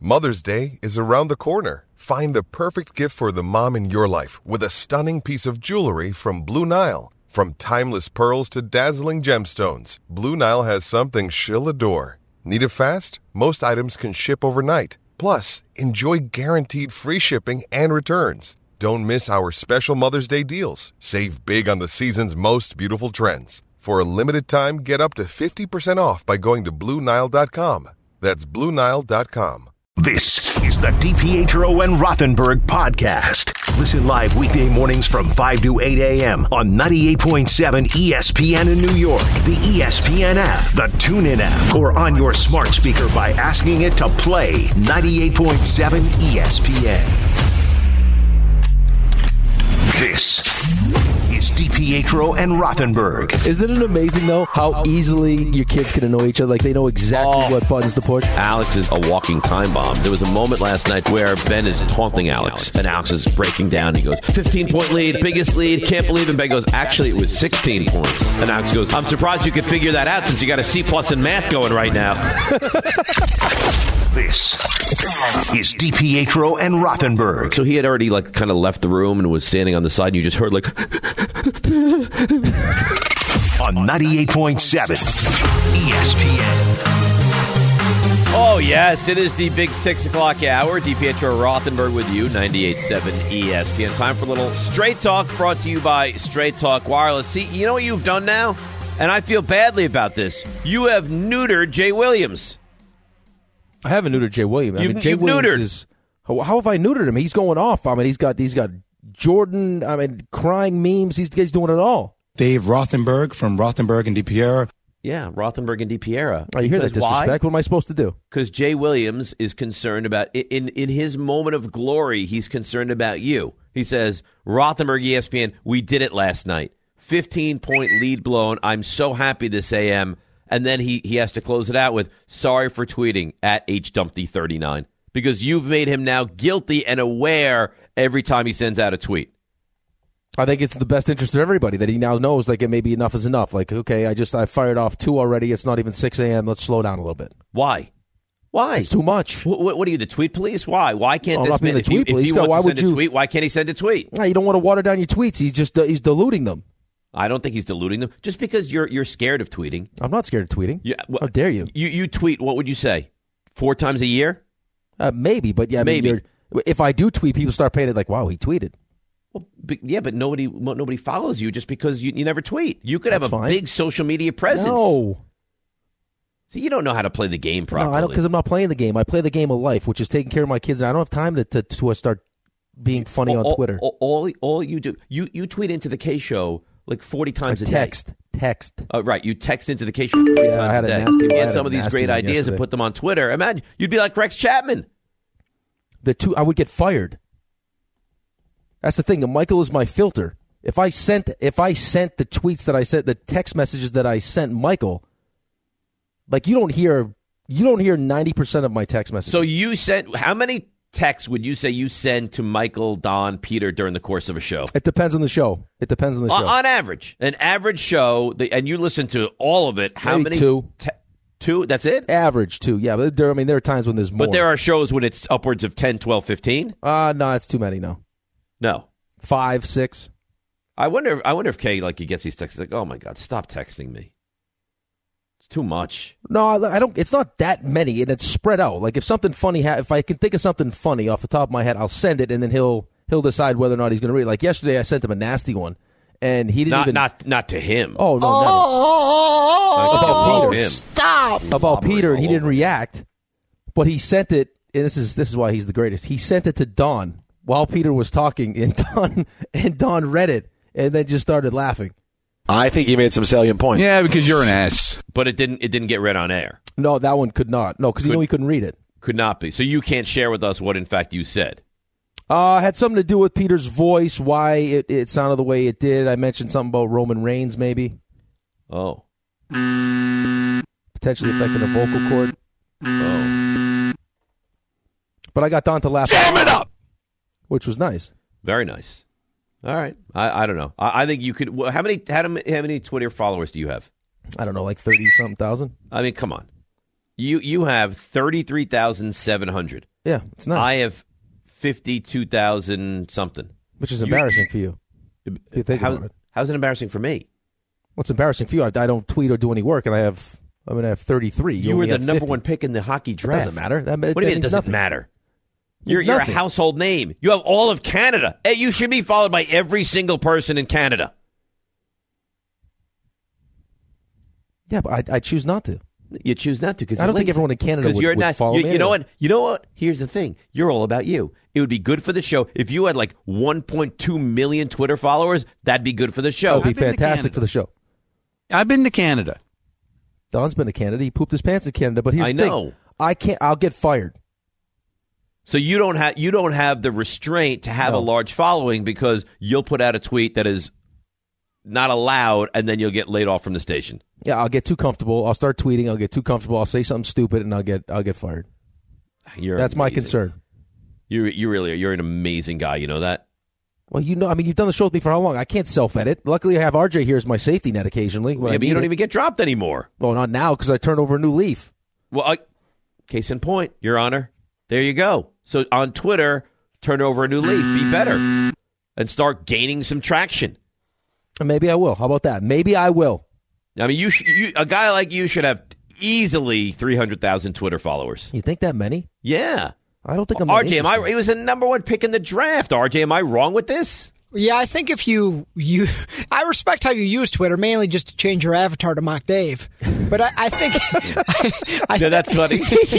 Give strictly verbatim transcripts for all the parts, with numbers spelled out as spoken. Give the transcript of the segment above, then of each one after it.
Mother's Day is around the corner. Find the perfect gift for the mom in your life with a stunning piece of jewelry from Blue Nile. From timeless pearls to dazzling gemstones, Blue Nile has something she'll adore. Need it fast? Most items can ship overnight. Plus, enjoy guaranteed free shipping and returns. Don't miss our special Mother's Day deals. Save big on the season's most beautiful trends. For a limited time, get up to fifty percent off by going to Blue Nile dot com. That's Blue Nile dot com. This is the DiPietro and Rothenberg podcast. Listen live weekday mornings from five to eight a.m. on ninety-eight point seven E S P N in New York, the E S P N app, the TuneIn app, or on your smart speaker by asking it to play ninety-eight point seven E S P N. This is DiPietro and Rothenberg. Isn't it amazing, though, how easily your kids can annoy each other? Like, they know exactly oh. what buttons to push. Alex is a walking time bomb. There was a moment last night where Ben is taunting Alex, and Alex is breaking down. He goes, fifteen-point lead, biggest lead, can't believe it. Ben goes, actually, it was sixteen points. And Alex goes, I'm surprised you could figure that out since you got a C plus in math going right now. This is DiPietro and Rothenberg. So he had already, like, kind of left the room and was standing on the side, and you just heard, like... on ninety-eight point seven E S P N. Oh, yes, it is the big six o'clock hour. DiPietro Rothenberg with you, ninety-eight point seven E S P N. Time for a little Straight Talk brought to you by Straight Talk Wireless. See, you know what you've done now? And I feel badly about this. You have neutered Jay Williams. I haven't neutered Jay Williams. I You've, mean, Jay you've Williams neutered. Is, how, how have I neutered him? He's going off. I mean, he's got he's got Jordan. I mean, crying memes. He's, he's doing it all. Dave Rothenberg from Rothenberg and DiPietro. Yeah, Rothenberg and DiPietro. Oh, you hear that disrespect? Why? What am I supposed to do? Because Jay Williams is concerned about, in, in his moment of glory, he's concerned about you. He says, Rothenberg, E S P N, we did it last night. fifteen-point lead blown. I'm so happy this A M. And then he, he has to close it out with, sorry for tweeting at H Dumpty thirty-nine. Because you've made him now guilty and aware every time he sends out a tweet. I think it's the best interest of everybody that he now knows, like, it maybe enough is enough. Like, okay, I just I fired off two already. It's not even six a.m. Let's slow down a little bit. Why? Why? It's too much. What, what are you, the tweet police? Why? Why can't oh, this man, the if, tweet he, if he go, wants why to would send you, a tweet, why can't he send a tweet? No, you don't want to water down your tweets. He's just uh, he's diluting them. I don't think he's diluting them. Just because you're you're scared of tweeting. I'm not scared of tweeting. Yeah, well, how dare you? You you tweet, what would you say? Four times a year? Uh, maybe, but yeah, I maybe. Mean, if I do tweet, people start paying it like, wow, he tweeted. Well, but, yeah, but nobody nobody follows you just because you, you never tweet. You could That's have a fine. big social media presence. No. See, you don't know how to play the game properly. No, I don't, because I'm not playing the game. I play the game of life, which is taking care of my kids, and I don't have time to to, to start being funny all, on Twitter. All, all, all you do, you, you tweet into the K Show like forty times I a text, day. Text, text. Oh, right, you text into the K Show forty yeah, times I had a day. A nasty, you I had had some a of these nasty great one ideas yesterday. and put them on Twitter. Imagine, you'd be like Rex Chapman. The two, I would get fired. That's the thing. Michael is my filter. If I sent, if I sent the tweets that I sent, the text messages that I sent Michael, like you don't hear, you don't hear ninety percent of my text messages. So you sent, how many texts would you say you send to Michael, Don, Peter during the course of a show? It depends on the show. It depends on the show. On, on average, an average show, the, and you listen to all of it. How Maybe many? Two. Te- two. That's it. Average two. Yeah, but there, I mean, there are times when there's more. But there are shows when it's upwards of ten, twelve, fifteen. Uh no, it's too many. No, no, five, six. I wonder. If, I wonder if Kay, like, he gets these texts like, "Oh my God, stop texting me. It's too much." No, I, I don't. It's not that many, and it's spread out. Like if something funny, ha- if I can think of something funny off the top of my head, I'll send it, and then he'll he'll decide whether or not he's going to read it. Like yesterday, I sent him a nasty one, and he didn't not, even not not to him. Oh no, oh, never. About Peter. Stop about Peter, and he didn't react, but he sent it. And this is this is why he's the greatest. He sent it to Don while Peter was talking, and Don and Don read it, and then just started laughing. I think he made some salient points. Yeah, because you're an ass. But it didn't. It didn't get read on air. No, that one could not. No, because you know he couldn't read it. Could not be. So you can't share with us what, in fact, you said. Uh, had something to do with Peter's voice, why it, it sounded the way it did. I mentioned something about Roman Reigns, maybe. Oh. Potentially affecting the vocal cord. Oh. But I got Don to laugh. Jam it up! Which was nice. Very nice. All right. I, I don't know. I, I think you could. How many, how many how many Twitter followers do you have? I don't know, like thirty-something thousand? I mean, come on. You you have thirty-three thousand seven hundred. Yeah, it's nice. I have fifty-two thousand something. Which is embarrassing you, for you, if you think how, about it. How's it embarrassing for me? What's embarrassing for you? I, I don't tweet or do any work, and I have I'm going to have thirty-three. You, you were the number number fifty. one pick in the hockey draft. It doesn't matter. That, what that do you mean it means doesn't nothing. matter? It You're, means you're a nothing. household name. You have all of Canada. Hey, you should be followed by every single person in Canada. Yeah, but I, I choose not to. You choose not to because I don't think everyone in Canada would, you're would not, follow you, me. you know anyway. what? You know what? Here's the thing. You're all about you. It would be good for the show if you had like one point two million Twitter followers. That'd be good for the show. That would be fantastic for the show. I've been to Canada. Don's been to Canada. He pooped his pants in Canada. But here's I the know. thing. I can't. I'll get fired. So you don't have you don't have the restraint to have No. a large following because you'll put out a tweet that is not allowed, and then you'll get laid off from the station. Yeah, I'll get too comfortable. I'll start tweeting. I'll get too comfortable. I'll say something stupid, and I'll get I'll get fired. You're That's my amazing. concern. You you really are. You're an amazing guy. You know that. Well, you know, I mean, you've done the show with me for how long? I can't self-edit. Luckily, I have R J here as my safety net occasionally. when Yeah, I but you need don't it. even get dropped anymore. Well, not now because I turned over a new leaf. Well, I, case in point, Your Honor. There you go. So on Twitter, turn over a new leaf. Be better and start gaining some traction. And maybe I will. How about that? Maybe I will. I mean, you, sh- you a guy like you should have easily three hundred thousand Twitter followers. You think that many? Yeah. I don't think I'm. R that J, am I, interesting. he was the number one pick in the draft. R J, am I wrong with this? Yeah, I think if you you, I respect how you use Twitter, mainly just to change your avatar to mock Dave. But I, I think, I, I No, that's funny.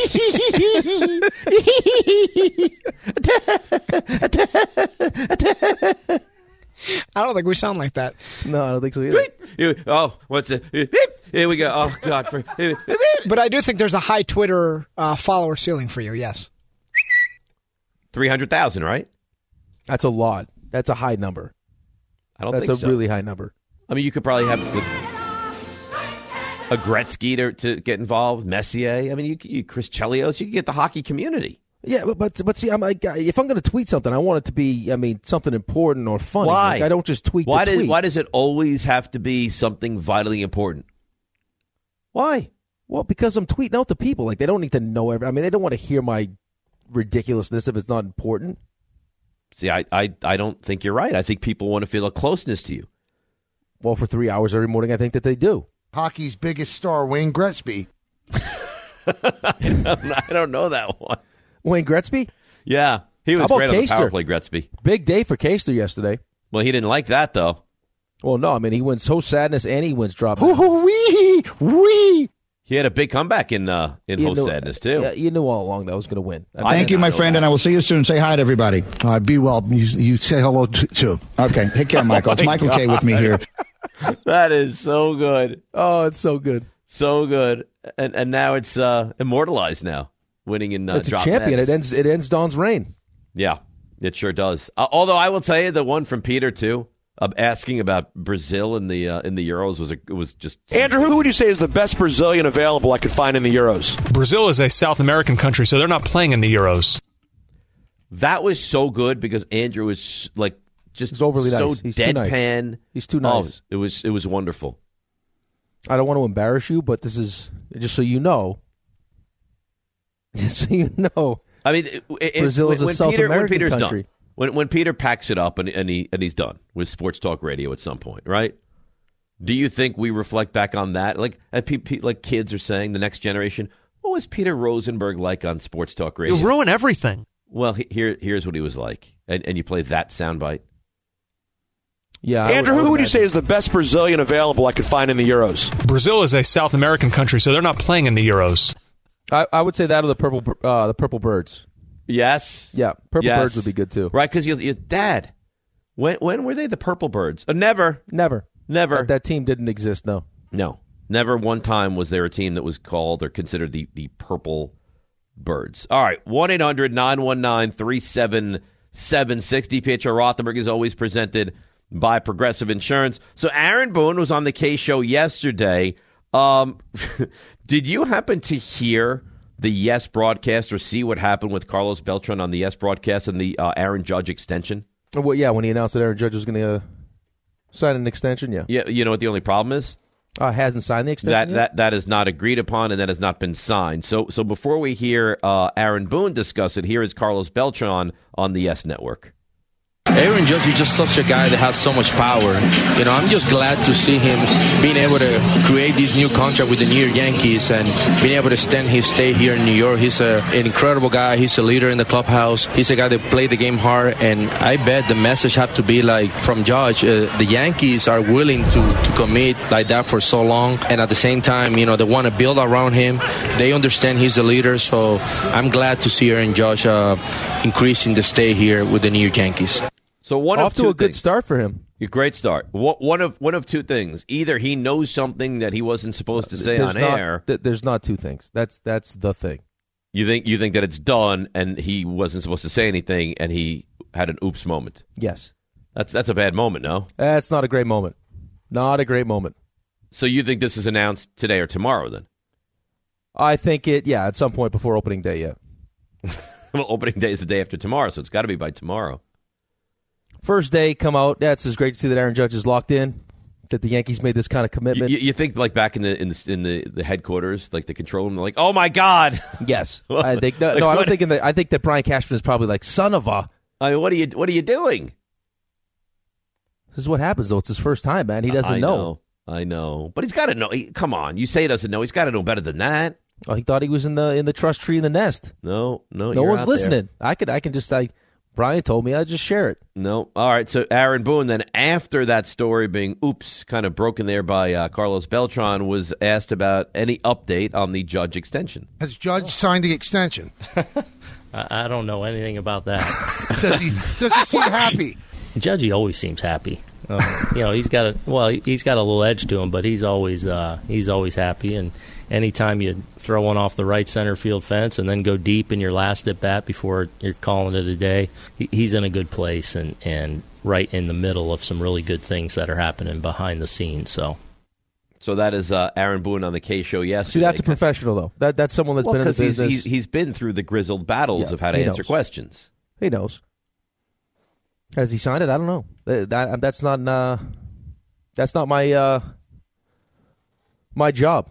I don't think we sound like that. No, I don't think so either. You- oh, what's it? Here we go. Oh, God. For, But I do think there's a high Twitter uh, follower ceiling for you. Yes. three hundred thousand, right? That's a lot. That's a high number. I don't That's think a so. really high number. I mean, you could probably have a Gretzky to, to get involved, Messier. I mean, you, you Chris Chelios. You could get the hockey community. Yeah, but but, but see, I'm like, if I'm going to tweet something, I want it to be, I mean, something important or funny. Why? Like, I don't just tweet Why to does tweet. Why does it always have to be something vitally important? Why? Well, because I'm tweeting out to people. Like, they don't need to know every. I mean, they don't want to hear my ridiculousness if it's not important. See, I, I, I don't think you're right. I think people want to feel a closeness to you. Well, for three hours every morning, I think that they do. Hockey's biggest star, Wayne Gretzky. I don't know that one. Wayne Gretzky? Yeah, he was How about great on the Keister? power play, Gretzky. Big day for Keister yesterday. Well, he didn't like that, though. Well, no, I mean, he wins Ho Sadness and he wins Drop. Wee wee. He had a big comeback in uh, in You Ho knew- Sadness, too. Yeah, you knew all along that I was going to win. I mean, Thank you, my know friend, that. and I will see you soon. Say hi to everybody. All right, be well. You, you say hello to, to. Okay, take care, Michael. It's Michael K with me here. That is so good. Oh, it's so good. So good. And and now it's uh, immortalized now, winning in uh, It's a Drop champion. Madness. It ends. It ends Don's reign. Yeah, it sure does. Uh, although I will tell you, the one from Peter too, uh, asking about Brazil in the uh, in the Euros was a, was just Andrew, who would you say is the best Brazilian available I could find in the Euros? Brazil is a South American country, so they're not playing in the Euros. That was so good because Andrew is like just He's overly so nice. He's too nice. deadpan. He's too nice. Oh, it was it was wonderful. I don't want to embarrass you, but this is just so you know. Just so you know, I mean, it, it, Brazil when, is a when South Peter, when American Peter's country. done, when when Peter packs it up and and he and he's done with Sports Talk Radio at some point, right? Do you think we reflect back on that, like and pe- pe- like kids are saying, the next generation? What was Peter Rosenberg like on Sports Talk Radio? You ruin everything. Well, he, here here's what he was like, and and you play that soundbite. yeah. I Andrew, would, I who would you imagine. say is the best Brazilian available I could find in the Euros? Brazil is a South American country, so they're not playing in the Euros. I, I would say that or the purple, uh, the purple birds. Yes, Yeah, purple Yes. birds would be good too. right? Because you, you, Dad, when when were they the Purple Birds? Uh, never, Never, never. That, that team didn't exist. No. No, never one time was there a team that was called or considered the, the Purple Birds. All right, one eight hundred nine one nine three seven seven six. D P H R Rothenberg is always presented by Progressive Insurance. So Aaron Boone was on the K Show yesterday. Um, did you happen to hear the Yes broadcast or see what happened with Carlos Beltran on the Yes broadcast and the uh, Aaron Judge extension? Well, yeah, when he announced that Aaron Judge was going to uh, sign an extension, yeah. Yeah, you know what the only problem is? Uh, hasn't signed the extension That yet? that that is not agreed upon, and that has not been signed. So so before we hear uh, Aaron Boone discuss it, here is Carlos Beltran on the Yes Network. Aaron Judge is just such a guy that has so much power. You know, I'm just glad to see him being able to create this new contract with the New York Yankees and being able to extend his stay here in New York. He's a, an incredible guy. He's a leader in the clubhouse. He's a guy that played the game hard, and I bet the message have to be like from Judge. Uh, the Yankees are willing to, to commit like that for so long, and at the same time, you know, they want to build around him. They understand he's a leader, so I'm glad to see Aaron Judge uh, increasing the stay here with the New York Yankees. So one Off of two to a good things. start for him. A great start. One of one of two things. Either he knows something that he wasn't supposed to say There's on not, air. th- there's not two things. That's that's the thing. You think you think that it's done, and he wasn't supposed to say anything, and he had an oops moment. Yes. That's that's a bad moment, no? That's not a great moment. Not a great moment. So you think this is announced today or tomorrow, then? I think it, yeah, at some point before opening day, yeah. Well, opening day is the day after tomorrow, so it's got to be by tomorrow. First day, come out. Yeah, it's just great to see that Aaron Judge is locked in, that the Yankees made this kind of commitment. You, you think like back in the in the in the, the headquarters, like the control room, they're like, oh my god. Yes, I think no, Like, no I what- don't think. In the, I think that Brian Cashman is probably like, son of a. I mean, what are you what are you doing? This is what happens though. It's his first time, man. He doesn't I know. know. I know, but he's got to know. He, come on, you say he doesn't know. He's got to know better than that. Oh, he thought he was in the in the trust tree in the nest. No, no, No you're one's out listening. there. I could I can just like Brian told me. I just share it. No. All right. So Aaron Boone, then after that story being, oops, kind of broken there by uh, Carlos Beltran, was asked about any update on the Judge extension. Has Judge signed the extension? I I don't know anything about that. Does he? Does he seem happy? Judgy always seems happy. Uh, you know, he's got a well, he's got a little edge to him, but he's always uh, he's always happy. And anytime you throw one off the right center field fence and then go deep in your last at bat before you're calling it a day, he, he's in a good place and, and right in the middle of some really good things that are happening behind the scenes. So. So that is uh, Aaron Boone on the K Show yesterday. See, that's a professional though. That that's someone that's well, been in the 'cause he's, business. he's, he's been through the grizzled battles Yeah, of how to he answer knows. questions. He knows. Has he signed it? I don't know. That, that that's not uh, that's not my uh, my job.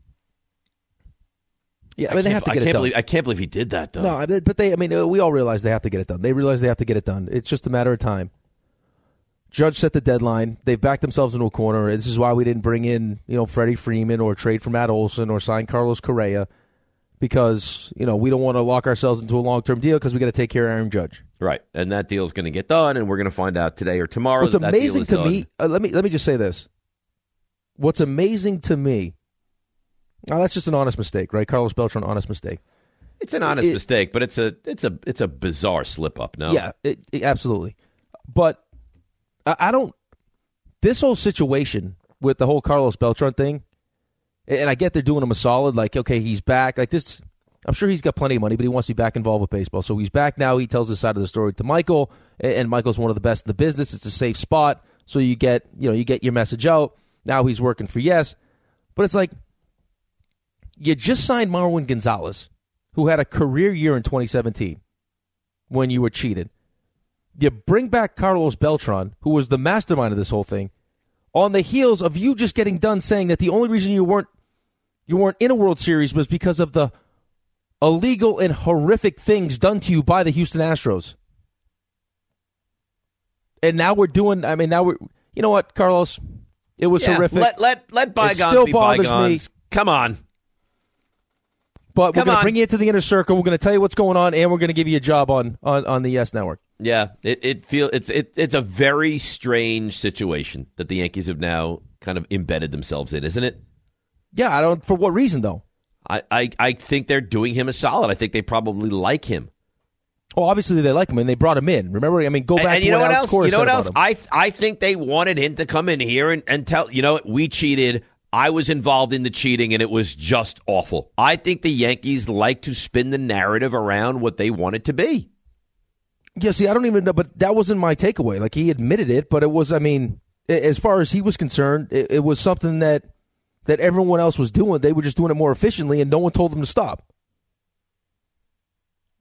Yeah, I mean they can't- have to I get it can't done. Believe, I can't believe he did that, though. No, but they. I mean, uh, we all realize they have to get it done. They realize they have to get it done. It's just a matter of time. Judge set the deadline. They've backed themselves into a corner. This is why we didn't bring in, you know, Freddie Freeman or trade for Matt Olson or sign Carlos Correa, because you know we don't want to lock ourselves into a long term deal because we got to take care of Aaron Judge. Right, and that deal is going to get done, and we're going to find out today or tomorrow. What's that that deal amazing is to done. me, uh, let me let me just say this. What's amazing to me, now that's just an honest mistake, right? Carlos Beltran, honest mistake. It's an honest It- mistake, but it's a it's a it's a bizarre slip up. No, Yeah, it, it- absolutely. But I, I don't. This whole situation with the whole Carlos Beltran thing, and I get they're doing him a solid. Like, okay, he's back. Like this, I'm sure he's got plenty of money, but he wants to be back involved with baseball. So he's back now. He tells his side of the story to Michael, and, and Michael's one of the best in the business. It's a safe spot, so you get you know you get your message out. Now he's working for Yes, but it's like you just signed Marwin Gonzalez, who had a career year in twenty seventeen when you were cheated. You bring back Carlos Beltran, who was the mastermind of this whole thing, on the heels of you just getting done saying that the only reason you weren't you weren't in a World Series was because of the illegal and horrific things done to you by the Houston Astros. And now we're doing, I mean, now we're, you know what, Carlos? It was Yeah, horrific. Let let let bygones it still be bothers bygones. me. Come on. But we're Come going to on. bring you into the inner circle. We're going to tell you what's going on, and we're going to give you a job on, on, on the Yes Network. Yeah, it it feel it's it, it's a very strange situation that the Yankees have now kind of embedded themselves in, isn't it? Yeah, I don't. For what reason, though? I, I, I think they're doing him a solid. I think they probably like him. Oh, obviously they like him, and they brought him in. Remember, I mean, go back And, and to you know what Alex else? Cora You know said what about else? him. I I think they wanted him to come in here and, and tell you know what, we cheated. I was involved in the cheating, and it was just awful. I think the Yankees like to spin the narrative around what they want it to be. Yeah, see, I don't even know, but that wasn't my takeaway. Like, he admitted it, but it was, I mean, a- as far as he was concerned, it, it was something that that everyone else was doing. They were just doing it more efficiently, and no one told them to stop.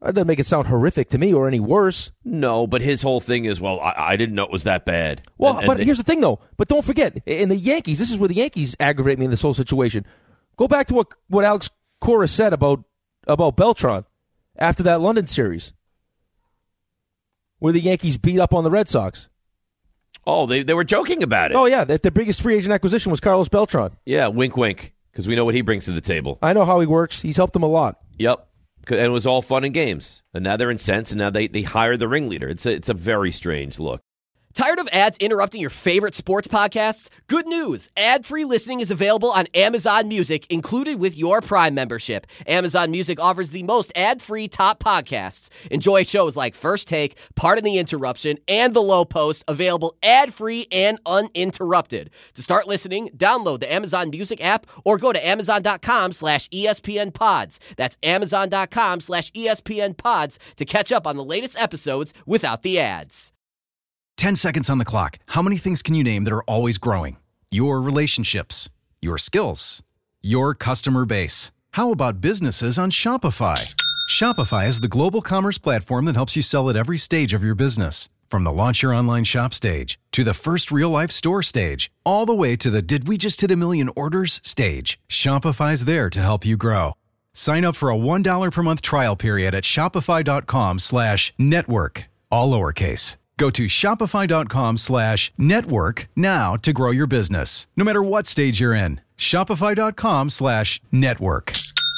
That doesn't make it sound horrific to me or any worse. No, but his whole thing is, well, I, I didn't know it was that bad. Well, And- and but they- here's the thing, though. But don't forget, in the Yankees, this is where the Yankees aggravate me in this whole situation. Go back to what what Alex Cora said about about Beltran after that London series, where the Yankees beat up on the Red Sox. Oh, they they were joking about it. Oh, yeah, that the biggest free agent acquisition was Carlos Beltran. Yeah, wink, wink, because we know what he brings to the table. I know how he works. He's helped them a lot. Yep. And it was all fun and games. And now they're incensed, and now they, they hired the ringleader. It's a, it's a very strange look. Tired of ads interrupting your favorite sports podcasts? Good news! Ad-free listening is available on Amazon Music, included with your Prime membership. Amazon Music offers the most ad-free top podcasts. Enjoy shows like First Take, Pardon the Interruption, and The Low Post, available ad-free and uninterrupted. To start listening, download the Amazon Music app or go to amazon.com slash ESPN pods. That's amazon.com slash ESPN pods to catch up on the latest episodes without the ads. ten seconds on the clock. How many things can you name that are always growing? Your relationships, your skills, your customer base. How about businesses on Shopify? Shopify is the global commerce platform that helps you sell at every stage of your business. From the launch your online shop stage, to the first real-life store stage, all the way to the did we just hit a million orders stage. Shopify's there to help you grow. Sign up for a one dollar per month trial period at shopify.com slash network, all lowercase. Go to shopify.com slash network now to grow your business. No matter what stage you're in, shopify.com slash network.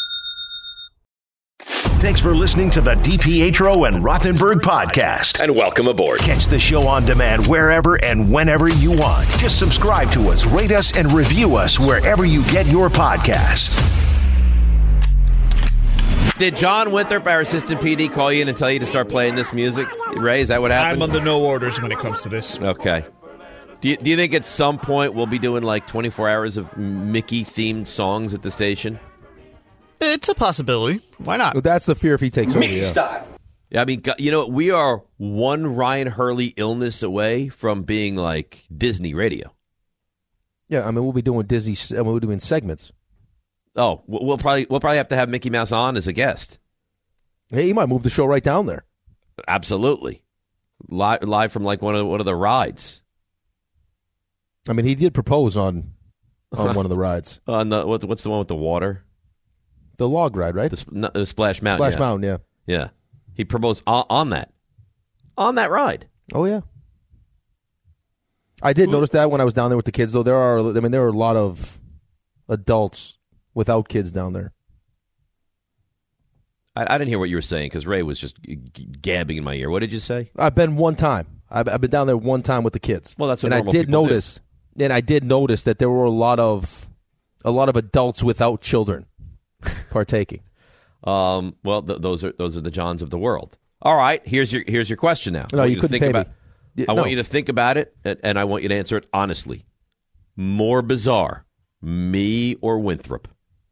Thanks for listening to the DiPietro and Rothenberg podcast. And welcome aboard. Catch the show on demand wherever and whenever you want. Just subscribe to us, rate us, and review us wherever you get your podcasts. Did John Winthrop, our assistant P D, call you in and tell you to start playing this music? Ray, is that what happened? I'm under no orders when it comes to this. Okay. Do you, do you think at some point we'll be doing like twenty-four hours of Mickey-themed songs at the station? It's a possibility. Why not? Well, that's the fear if he takes over. Mickey Yeah. style. Yeah, I mean, you know, we are one Ryan Hurley illness away from being like Disney radio. Yeah, I mean, we'll be doing Disney. I mean, we'll be doing segments. Oh, we'll probably we'll probably have to have Mickey Mouse on as a guest. Hey, he might move the show right down there. Absolutely, live live from like one of one of the rides. I mean, he did propose on on one of the rides. On the what, what's the one with the water? The log ride, right? The, no, the Splash Mountain. Splash yeah. Mountain, yeah. Yeah, he proposed on, on that on that ride. Oh yeah. I did notice that when I was down there with the kids. Though there are, I mean, there are a lot of adults without kids down there. I, I didn't hear what you were saying because Ray was just g- g- gabbing in my ear. What did you say? I've been one time. I've, I've been down there one time with the kids. Well, that's what and I normal did people do. notice. And I did notice that there were a lot of a lot of adults without children partaking. Um, well, th- those are those are the Johns of the world. All right, here's your here's your question now. No, I want you to couldn't think pay about, me. Yeah, I want no. you to think about it, and, and I want you to answer it honestly. More bizarre, me or Winthrop?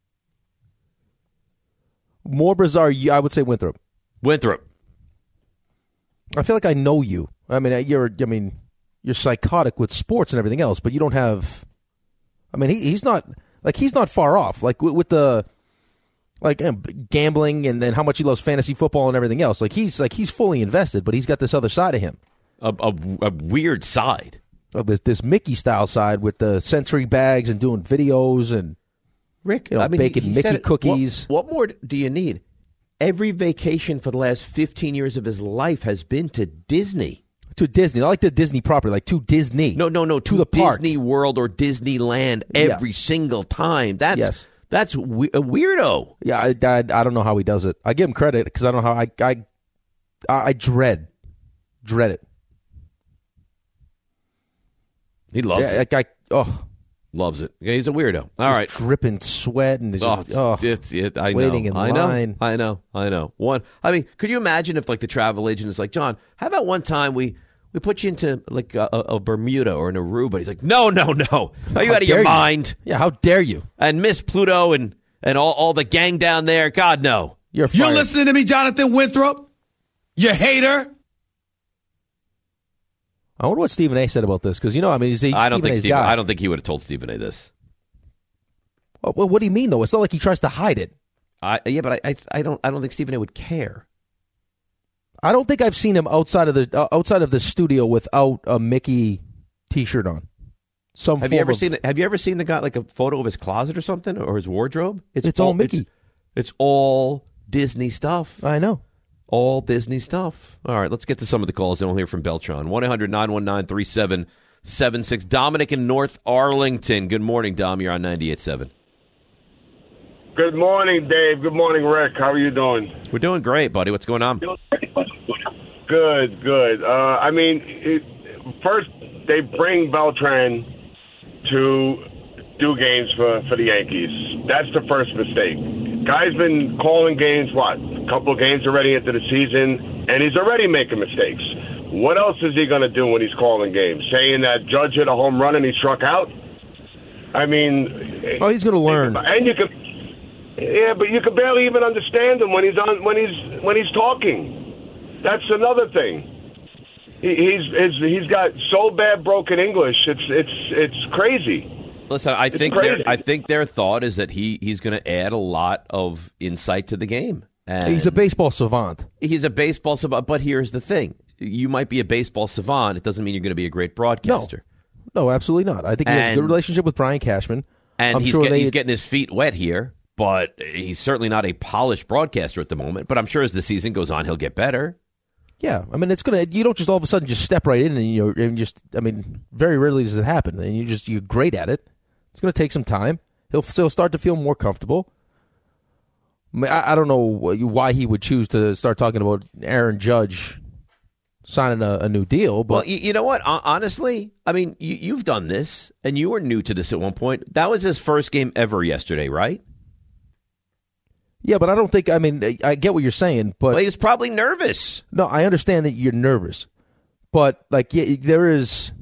More bizarre, I would say Winthrop. Winthrop. I feel like I know you. I mean, you're. I mean, you're psychotic with sports and everything else, but you don't have. I mean, he, he's not like he's not far off. Like with, with the, like um, gambling and, and how much he loves fantasy football and everything else. Like he's like he's fully invested, but he's got this other side of him. A, a, a weird side. Oh, this this Mickey style side with the sensory bags and doing videos and Rick, you know, I mean, baking he, he Mickey said it. cookies. What, what more do you need? Every vacation for the last fifteen years of his life has been to Disney. To Disney, not like the Disney property, like to Disney. No, no, no, to, to the park. Disney World or Disneyland every Yeah. single time. That's Yes. that's we- a weirdo. Yeah, I, I, I don't know how he does it. I give him credit because I don't know how I I I, I dread dread it. He loves yeah, it. Like I, oh, Loves it. Yeah, he's a weirdo. All just right, dripping sweat and it's Oh, just oh, it's, it, I waiting know. in I know. line. I know. I know. One. I mean, could you imagine if like the travel agent is like, John, how about one time we we put you into like a, a Bermuda or an Aruba? He's like, no, no, no. Are you How out of dare your you? mind? Yeah, how dare you? And Miss Pluto and and all, all the gang down there. God no. You're You fired. listening to me, Jonathan Winthrop? You hater? I wonder what Stephen A. said about this because you know, I mean, he's, he's I don't Stephen think A's Stephen. guy. I don't think he would have told Stephen A. this. Well, what do you mean though? It's not like he tries to hide it. I yeah, but I I, I don't I don't think Stephen A. would care. I don't think I've seen him outside of the uh, outside of the studio without a Mickey T-shirt on. Some have you ever of, seen? Have you ever seen the guy like a photo of his closet or something or his wardrobe? It's all Mickey. It's, it's all Disney stuff. I know. All Disney stuff. All right, let's get to some of the calls, and we'll hear from Beltron. one eight hundred nine one nine three seven seven six. Dominic in North Arlington. Good morning, Dom. You're on ninety-eight point seven. Good morning, Dave. Good morning, Rick. How are you doing? We're doing great, buddy. What's going on? Good, good. Uh, I mean, it, first, they bring Beltran to do games for, for the Yankees. That's the first mistake. Guy's been calling games, what, a couple of games already into the season, and he's already making mistakes. What else is he going to do when he's calling games? Saying that Judge hit a home run and he struck out? I mean... Oh, he's going to learn. And you can... Yeah, but you can barely even understand him when he's on when he's when he's talking. That's another thing. He, he's, he's he's got so bad broken English. It's it's it's crazy. Listen, I it's think crazy. their, I think their thought is that he, he's going to add a lot of insight to the game. And he's a baseball savant. He's a baseball savant, but here's the thing: you might be a baseball savant. It doesn't mean you're going to be a great broadcaster. No, no, absolutely not. I think he has a good relationship with Brian Cashman. And I'm he's, sure get, they, he's getting his feet wet here. But he's certainly not a polished broadcaster at the moment. But I'm sure as the season goes on, he'll get better. Yeah, I mean, it's gonna. You don't just all of a sudden just step right in and you know, and just. I mean, very rarely does it happen, and you just you're great at it. It's gonna take some time. He'll he'll start to feel more comfortable. I, mean, I, I don't know why he would choose to start talking about Aaron Judge signing a, a new deal. But well, you, you know what? Honestly, I mean, you, you've done this, and you were new to this at one point. That was his first game ever yesterday, right? Yeah, but I don't think, I mean, I get what you're saying, but... Well, he was probably nervous. No, I understand that you're nervous. But, like, yeah, there is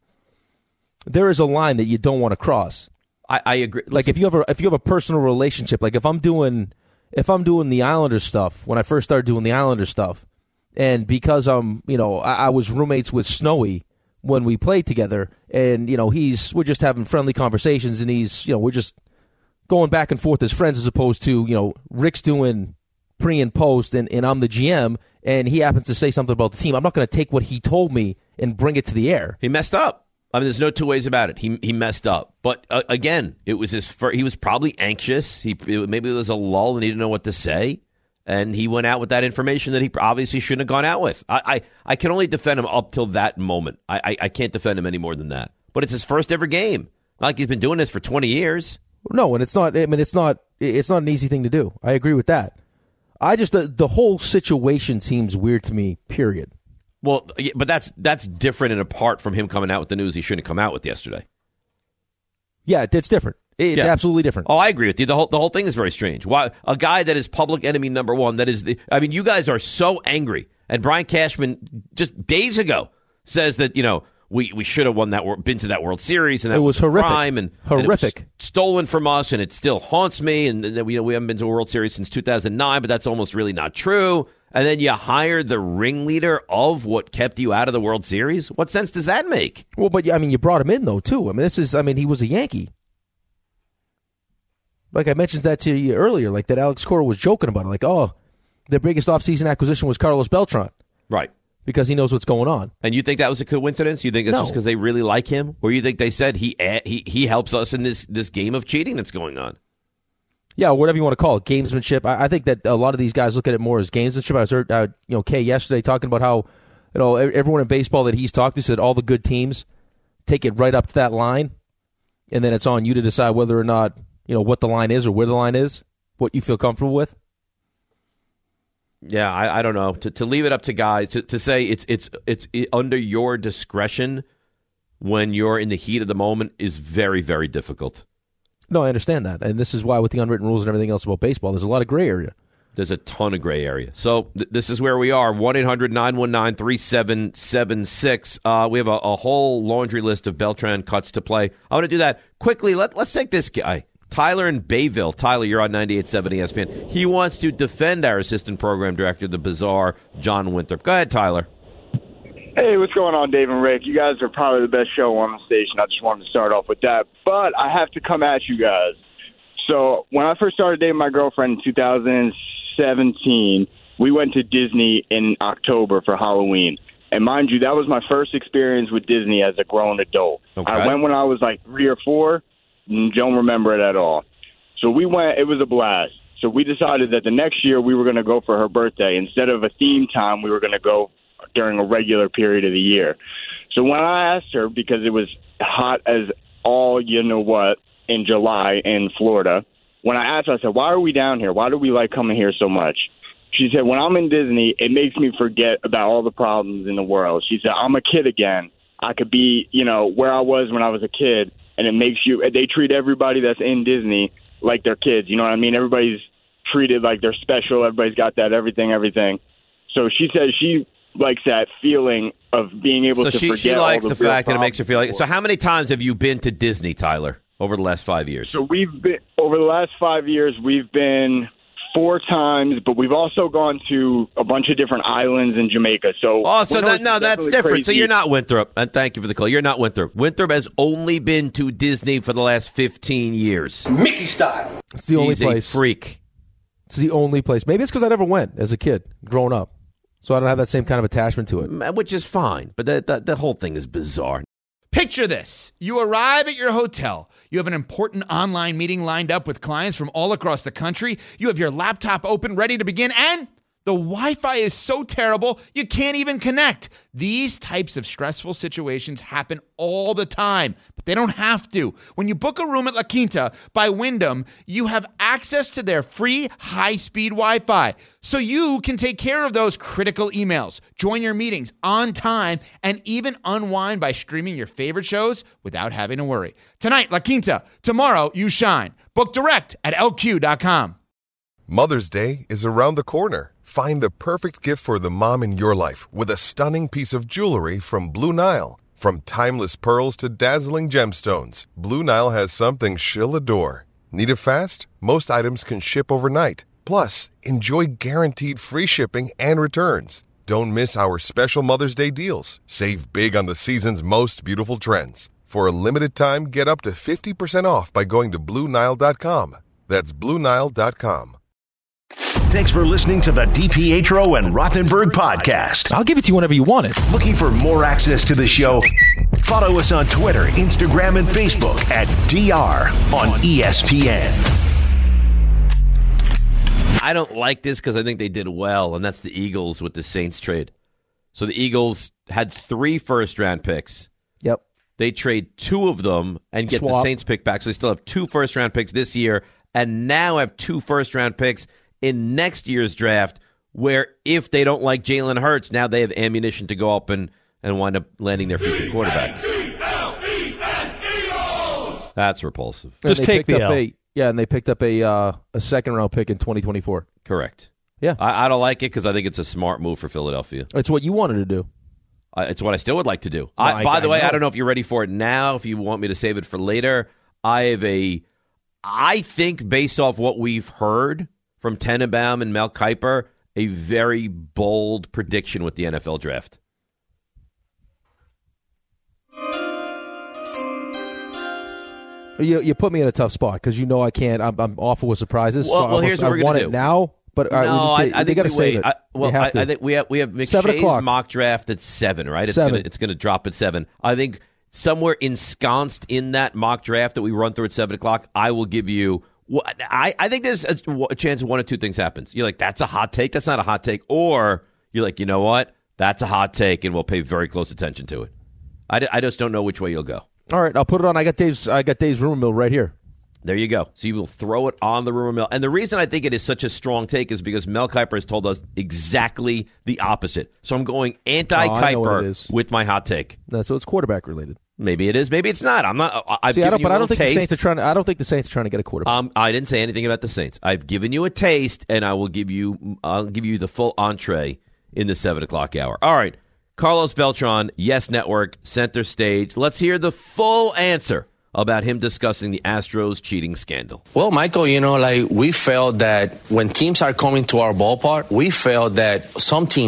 there is a line that you don't want to cross. I, I agree. Like, Listen, if you have a, if you have a personal relationship, like, if I'm doing if I'm doing the Islander stuff, when I first started doing the Islander stuff, and because I'm, you know, I, I was roommates with Snowy when we played together, and, you know, he's, we're just having friendly conversations, and he's, you know, we're just going back and forth as friends as opposed to, you know, Rick's doing pre and post and, and I'm the G M and he happens to say something about the team. I'm not going to take what he told me and bring it to the air. He messed up. I mean, there's no two ways about it. He he messed up. But uh, again, it was his first, he was probably anxious. He it, maybe it was a lull and he didn't know what to say. And he went out with that information that he obviously shouldn't have gone out with. I I, I can only defend him up till that moment. I, I, I can't defend him any more than that. But it's his first ever game. Not like he's been doing this for twenty years. No, and it's not. I mean, it's not. It's not an easy thing to do. I agree with that. I just the, the whole situation seems weird to me. Period. Well, but that's that's different and apart from him coming out with the news he shouldn't come out with yesterday. Yeah, it's different. It's yeah. absolutely different. Oh, I agree with you. The whole the whole thing is very strange. Why a guy that is public enemy number one? That is the. I mean, you guys are so angry, and Brian Cashman just days ago says that you know. We we should have won that been to that World Series, and that it was, was horrific. crime and horrific, and it was stolen from us, and it still haunts me. And that we we haven't been to a World Series since two thousand nine, but that's almost really not true. And then you hired the ringleader of what kept you out of the World Series. What sense does that make? Well, but I mean, you brought him in though too. I mean, this is I mean, he was a Yankee. Like I mentioned that to you earlier, like that Alex Cora was joking about it, like, oh, their biggest offseason acquisition was Carlos Beltran, right? Because he knows what's going on. And you think that was a coincidence? You think that's no. just because they really like him? Or you think they said he he he helps us in this, this game of cheating that's going on? Yeah, whatever you want to call it, gamesmanship. I, I think that a lot of these guys look at it more as gamesmanship. I was heard, uh, you know, Kay yesterday talking about how, you know, everyone in baseball that he's talked to said all the good teams take it right up to that line, and then it's on you to decide whether or not, you know, what the line is or where the line is, what you feel comfortable with. Yeah, I, I don't know. To to leave it up to guys to, to say it's it's it's under your discretion when you're in the heat of the moment is very, very difficult. No, I understand that, and this is why with the unwritten rules and everything else about baseball, there's a lot of gray area. There's a ton of gray area. So th- this is where we are. one eight hundred nine one nine three seven seven six. Uh, we have a, a whole laundry list of Beltran cuts to play. I want to do that quickly. Let let's take this guy. Tyler in Bayville. Tyler, you're on ninety-eight point seven E S P N. He wants to defend our assistant program director, the bizarre John Winthrop. Go ahead, Tyler. Hey, what's going on, Dave and Rick? You guys are probably the best show on the station. I just wanted to start off with that. But I have to come at you guys. So when I first started dating my girlfriend in two thousand seventeen, we went to Disney in October for Halloween. And mind you, that was my first experience with Disney as a grown adult. Okay. I went when I was like three or four. Don't remember it at all. So we went. It was a blast. So we decided that the next year we were going to go for her birthday. Instead of a theme time, we were going to go during a regular period of the year. So when I asked her, because it was hot as all you know what in July in Florida, when I asked her, I said, why are we down here? Why do we like coming here so much? She said, when I'm in Disney, it makes me forget about all the problems in the world. She said, I'm a kid again. I could be, you know, where I was when I was a kid, and it makes you – they treat everybody that's in Disney like they're kids. You know what I mean? Everybody's treated like they're special. Everybody's got that everything, everything. So she says she likes that feeling of being able so to she, forget she likes all the, the fact that it makes her feel like. before. So how many times have you been to Disney, Tyler, over the last five years? So we've been over the last five years. We've been four times, but we've also gone to a bunch of different islands in Jamaica. So oh, so that, no, that's definitely different. So crazy. you're not Winthrop, and thank you for the call. You're not Winthrop. Winthrop has only been to Disney for the last fifteen years. Mickey style. It's the only He's place. a freak. It's the only place. Maybe it's because I never went as a kid, growing up, so I don't have that same kind of attachment to it. Which is fine, but the, the, the whole thing is bizarre. Picture this. You arrive at your hotel. You have an important online meeting lined up with clients from all across the country. You have your laptop open, ready to begin, and the Wi-Fi is so terrible, you can't even connect. These types of stressful situations happen all the time, but they don't have to. When you book a room at La Quinta by Wyndham, you have access to their free high-speed Wi-Fi, so you can take care of those critical emails, join your meetings on time, and even unwind by streaming your favorite shows without having to worry. Tonight, La Quinta. Tomorrow, you shine. Book direct at L Q dot com. Mother's Day is around the corner. Find the perfect gift for the mom in your life with a stunning piece of jewelry from Blue Nile. From timeless pearls to dazzling gemstones, Blue Nile has something she'll adore. Need it fast? Most items can ship overnight. Plus, enjoy guaranteed free shipping and returns. Don't miss our special Mother's Day deals. Save big on the season's most beautiful trends. For a limited time, get up to fifty percent off by going to Blue Nile dot com. That's Blue Nile dot com. Thanks for listening to the DiPietro and Rothenberg podcast. I'll give it to you whenever you want it. Looking for more access to the show? Follow us on Twitter, Instagram, and Facebook at D R on E S P N. I don't like this because I think they did well, and that's the Eagles with the Saints trade. So the Eagles had three first-round picks. Yep. They trade two of them and get Swap. the Saints pick back, so they still have two first-round picks this year, and now have two first-round picks in next year's draft, where if they don't like Jalen Hurts, now they have ammunition to go up and, and wind up landing their future quarterback. That's repulsive. And Just take the L. A, yeah, and they picked up a uh, a second round pick in twenty twenty-four. Correct. Yeah, I, I don't like it because I think it's a smart move for Philadelphia. It's what you wanted to do. Uh, it's what I still would like to do. No, I, I, by the I way, know. I don't know if you're ready for it now. If you want me to save it for later, I have a. I think based off what we've heard from Tenenbaum and Mel Kiper, a very bold prediction with the N F L draft. You you put me in a tough spot because you know I can't. I'm, I'm awful with surprises. Well, so well I, here's I what we're want gonna it do. now, but no, uh, we, I, I they think got to we save wait. it. I, well, have I, to. I think we have we have Seven McShay's o'clock. mock draft at seven, right? It's Seven. gonna it's gonna drop at seven. I think somewhere ensconced in that mock draft that we run through at seven o'clock, I will give you. Well, I I think there's a, a chance one of two things happens. You're like, that's a hot take. That's not a hot take, or you're like, you know what? That's a hot take, and we'll pay very close attention to it. I, I just don't know which way you'll go. All right, I'll put it on. I got Dave's. I got Dave's rumor mill right here. There you go. So you will throw it on the rumor mill. And the reason I think it is such a strong take is because Mel Kiper has told us exactly the opposite. So I'm going anti-Kiper with my hot take. No, so it's quarterback related. Maybe it is. Maybe it's not. I'm not. I've See, I given don't, you but a I don't think taste. the Saints are trying. To, I don't think the Saints are trying to get a quarterback. Um, I didn't say anything about the Saints. I've given you a taste, and I will give you. I'll give you the full entree in the seven o'clock hour. All right, Carlos Beltran, Yes Network, center stage. Let's hear the full answer about him discussing the Astros cheating scandal. Well, Michael, you know, like we felt that when teams are coming to our ballpark, we felt that some teams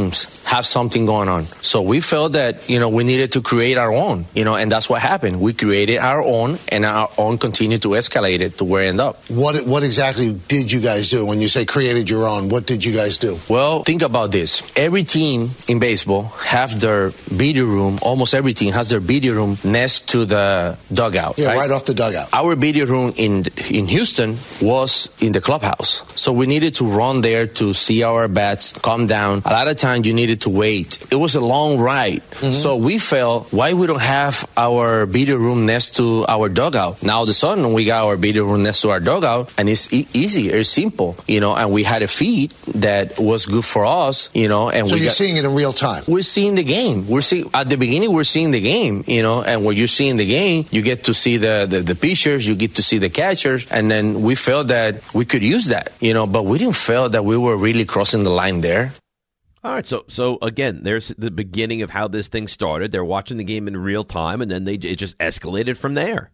have something going on. So we felt that, you know, we needed to create our own, you know, and that's what happened. We created our own, and our own continued to escalate it to where it ended up. What what exactly did you guys do? When you say created your own, what did you guys do? Well, think about this. Every team in baseball have their video room, almost every team has their video room next to the dugout. Yeah, right, right off the dugout. Our video room in in Houston was in the clubhouse. So we needed to run there to see our bats, calm down. A lot of times you needed to wait. It was a long ride. Mm-hmm. So we felt, why we don't have our video room next to our dugout? Now all of a sudden we got our video room next to our dugout, and it's e- easy, it's simple, you know, and we had a feed that was good for us, you know. And so we you're got, seeing it in real time? We're seeing the game. We're see At the beginning, we're seeing the game, you know, and when you're seeing the game, you get to see the, the, the pitchers, you get to see the catchers, and then we felt that we could use that, you know, but we didn't feel that we were really crossing the line there. All right, so so again, there's the beginning of how this thing started. They're watching the game in real time, and then they it just escalated from there.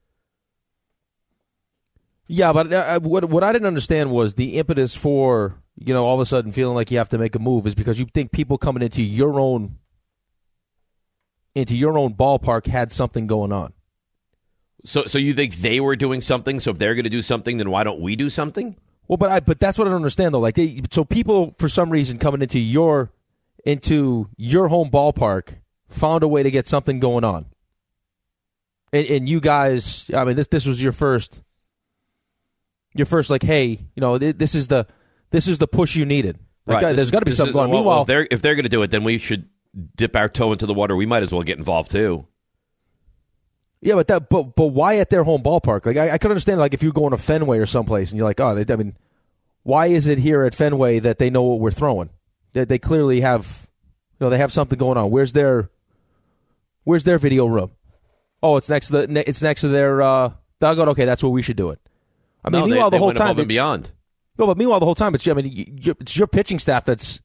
Yeah, but uh, what what I didn't understand was the impetus for, you know, all of a sudden feeling like you have to make a move is because you think people coming into your own into your own ballpark had something going on. So so you think they were doing something? So if they're going to do something, then why don't we do something? Well, but I but that's what I don't understand though. Like, they, so people for some reason coming into your into your home ballpark found a way to get something going on, and, and you guys, I mean, this this was your first, your first like, hey, you know, this is the this is the push you needed. Like, Right. there's got to be This something is- going on. well, Meanwhile, well, if they're if they're going to do it, then we should dip our toe into the water. We might as well get involved too. yeah, but that but but why at their home ballpark? Like, I, I could understand like if you're going to Fenway or someplace and you're like, oh, they, I mean, why is it here at Fenway that they know what we're throwing? They, they clearly have, you know, they have something going on. Where's their Where's their video room? Oh, it's next to the ne- it's next to their uh, dugout. Okay, that's where we should do it. I mean, No, they- meanwhile, they the whole went time above and it's- beyond. No, but meanwhile, the whole time it's I mean, you, it's your pitching staff that's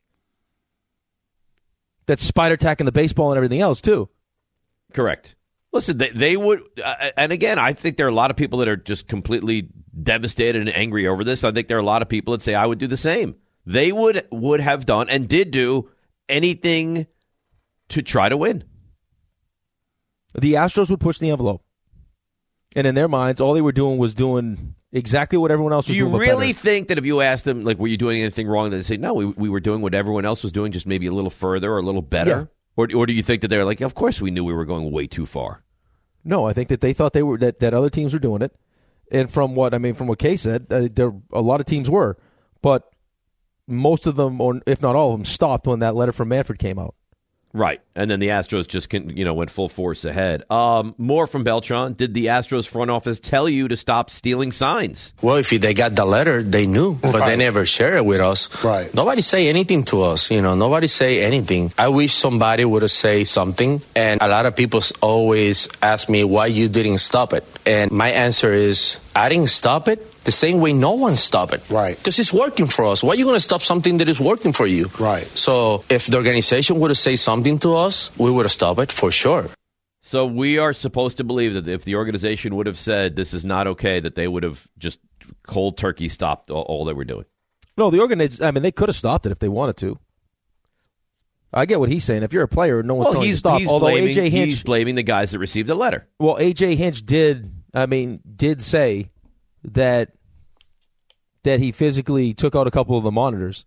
that's spider tacking the baseball and everything else too. Correct. Listen, they, they would, uh, and again, I think there are a lot of people that are just completely devastated and angry over this. I think there are a lot of people that say I would do the same. They would would have done and did do anything to try to win. The Astros would push the envelope, and in their minds, all they were doing was doing exactly what everyone else was Do you doing. but really better. think that if you asked them, like, were you doing anything wrong, that they say, no, we, we were doing what everyone else was doing, just maybe a little further or a little better? Yeah. Or, or do you think that they're like, of course we knew we were going way too far? No, I think that they thought they were that, that other teams were doing it, and from what I mean, from what Kay said, uh, there a lot of teams were, but most of them, or if not all of them, stopped when that letter from Manfred came out. Right. And then the Astros just, can, you know, went full force ahead. Um, more from Beltran. Did the Astros front office tell you to stop stealing signs? Well, if they got the letter, they knew, but Right. they never share it with us. Right. Nobody say anything to us, you know, nobody say anything. I wish somebody would have said something, and a lot of people always ask me why you didn't stop it. And my answer is, I didn't stop it the same way no one stopped it. Right. Because it's working for us. Why are you going to stop something that is working for you? Right. So if the organization would have said something to us, we would have stopped it for sure. So we are supposed to believe that if the organization would have said this is not okay, that they would have just cold turkey stopped all, all they were doing. No, the organization. I mean, they could have stopped it if they wanted to. I get what he's saying. If you're a player, no one's Well, telling you he's, to stop. he's, Although blaming, A J Hinch, he's blaming the guys that received the letter. well, A J Hinch did. I mean, did say that that he physically took out a couple of the monitors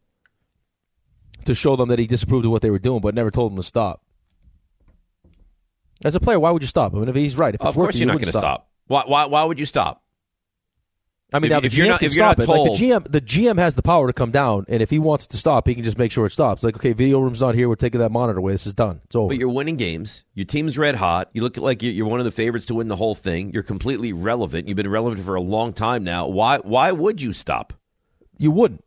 to show them that he disapproved of what they were doing, but never told them to stop. As a player, why would you stop? I mean, if he's right, if it's Of course, working, you're you not going wouldn't to stop. Why, why? Why would you stop? I mean, If- now the if you're G M not- can if you're stop not it. Like told- the G M, the G M has the power to come down, and if he wants to stop, he can just make sure it stops. Like, okay, video room's not here. We're taking that monitor away. This is done. It's over. But you're winning games. Your team's red hot. You look like you're one of the favorites to win the whole thing. You're completely relevant. You've been relevant for a long time now. Why? Why would you stop? You wouldn't.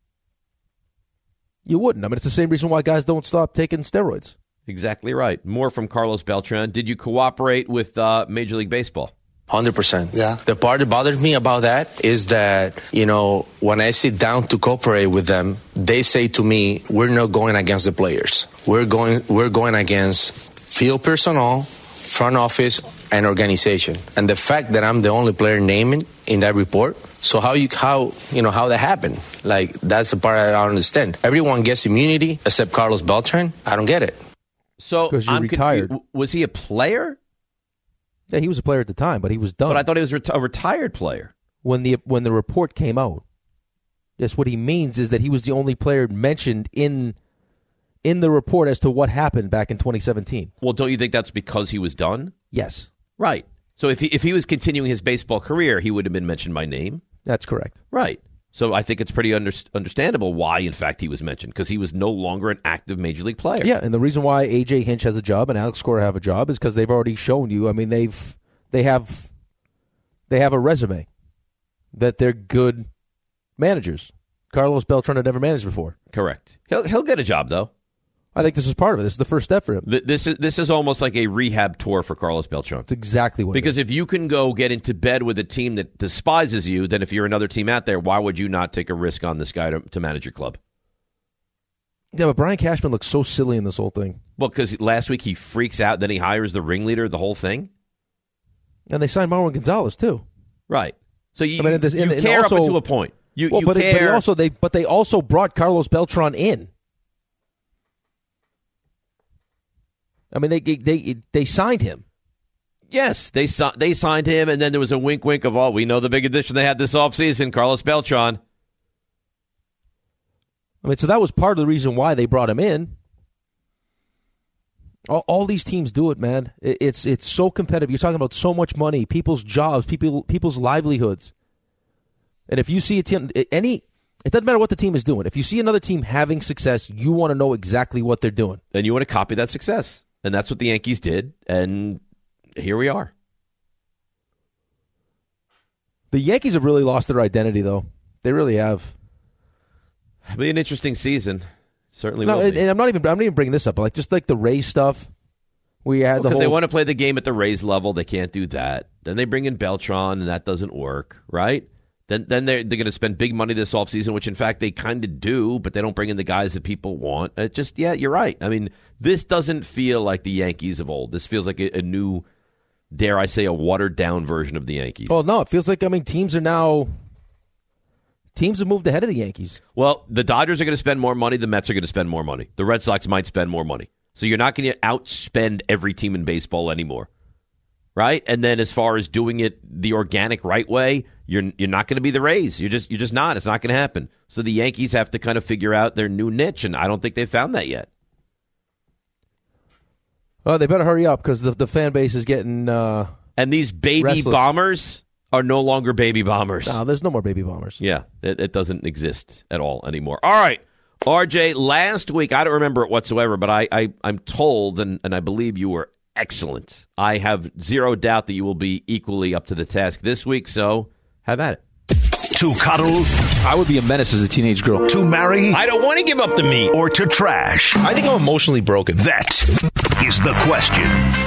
You wouldn't. I mean, it's the same reason why guys don't stop taking steroids. Exactly right. More from Carlos Beltran. Did you cooperate with uh, Major League Baseball? one hundred percent. Yeah. The part that bothers me about that is that, you know, when I sit down to cooperate with them, they say to me, we're not going against the players. We're going we're going against field personnel, front office, and organization. And the fact that I'm the only player named in that report So how you how you know how that happened? Like that's the part I don't understand. Everyone gets immunity except Carlos Beltran. I don't get it. So Because you're I'm retired. confused. Was he a player? Yeah, he was a player at the time, but he was done. But I thought he was reti- a retired player. when the when the report came out. Yes, what he means is that he was the only player mentioned in in the report as to what happened back in twenty seventeen. Well, don't you think that's because he was done? Yes. Right. So if he, if he was continuing his baseball career, he would have been mentioned by name. That's correct. Right. So I think it's pretty under, understandable why, in fact, he was mentioned, because he was no longer an active Major League player. Yeah, and the reason why A J Hinch has a job and Alex Cora have a job is because they've already shown you. I mean, they've they have they have a resume that they're good managers. Carlos Beltran had never managed before. Correct. He'll he'll get a job though. I think this is part of it. This is the first step for him. Th- This is this is almost like a rehab tour for Carlos Beltran. That's exactly what. Because it is. if you can go get into bed with a team that despises you, then if you're another team out there, why would you not take a risk on this guy to, to manage your club? Yeah, but Brian Cashman looks so silly in this whole thing. Well, because last week he freaks out, then he hires the ringleader, the whole thing. And they signed Marwin Gonzalez too. Right. So you, I mean, this, you and, and care also, up until a point. You, well, you but, care. It, but, they also, they, but they also brought Carlos Beltran in. I mean, they they they signed him. Yes, they si- they signed him, and then there was a wink, wink of, oh, we know the big addition they had this offseason, Carlos Beltran. I mean, so that was part of the reason why they brought him in. All, all these teams do it, man. It, it's it's so competitive. You're talking about so much money, people's jobs, people people's livelihoods. And if you see a team, any, it doesn't matter what the team is doing. If you see another team having success, you want to know exactly what they're doing. And you want to copy that success. And that's what the Yankees did, and here we are. The Yankees have really lost their identity, though. They really have. It'll be an interesting season. Certainly No, will and, be. and I'm not even. I'm not even bringing this up. But like just like the Rays stuff, we had Because the whole. they want to play the game at the Rays level, they can't do that. Then they bring in Beltran, and that doesn't work, right? Then then they're, they're going to spend big money this offseason, which in fact they kind of do, but they don't bring in the guys that people want. It just, yeah, you're right. I mean, this doesn't feel like the Yankees of old. This feels like a, a new, dare I say, a watered-down version of the Yankees. Well, no, it feels like, I mean, teams are now. Teams have moved ahead of the Yankees. Well, the Dodgers are going to spend more money. The Mets are going to spend more money. The Red Sox might spend more money. So you're not going to outspend every team in baseball anymore. Right? And then as far as doing it the organic right way, you're you're not going to be the Rays. You're just you're just not. It's not going to happen. So the Yankees have to kind of figure out their new niche, and I don't think they've found that yet. Oh, they better hurry up because the the fan base is getting. Uh, and these baby restless. bombers are no longer baby bombers. No, there's no more baby bombers. Yeah, it, it doesn't exist at all anymore. All right, R J, last week, I don't remember it whatsoever, but I, I, I'm told, and, and I believe you were excellent. I have zero doubt that you will be equally up to the task this week, so have at it. To cuddle? I would be a menace as a teenage girl. To marry? I don't want to give up the meat. Or to trash? I think I'm emotionally broken. That is the question.